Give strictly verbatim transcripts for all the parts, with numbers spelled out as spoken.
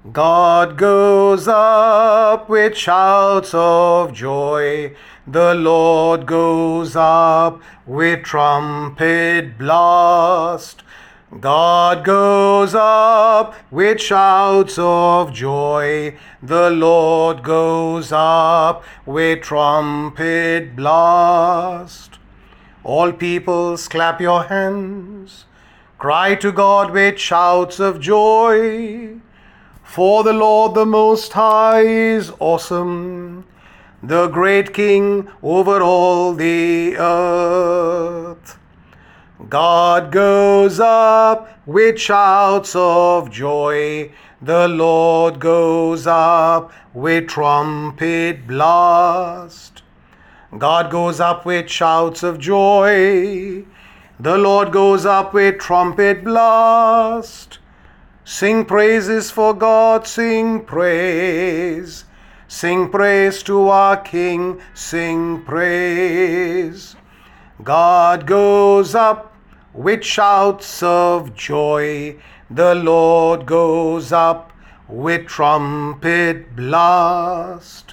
God goes up with shouts of joy. The Lord goes up with trumpet blast. God goes up with shouts of joy. The Lord goes up with trumpet blast. All peoples, clap your hands. Cry to God with shouts of joy. For the Lord the Most High is awesome, the great King over all the earth. God goes up with shouts of joy. The Lord goes up with trumpet blast. God goes up with shouts of joy. The Lord goes up with trumpet blast. Sing praises for God, sing praise. Sing praise to our King, sing praise. God goes up with shouts of joy. The Lord goes up with trumpet blast.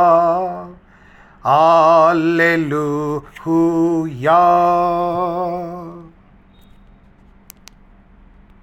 Alleluia. Alleluia.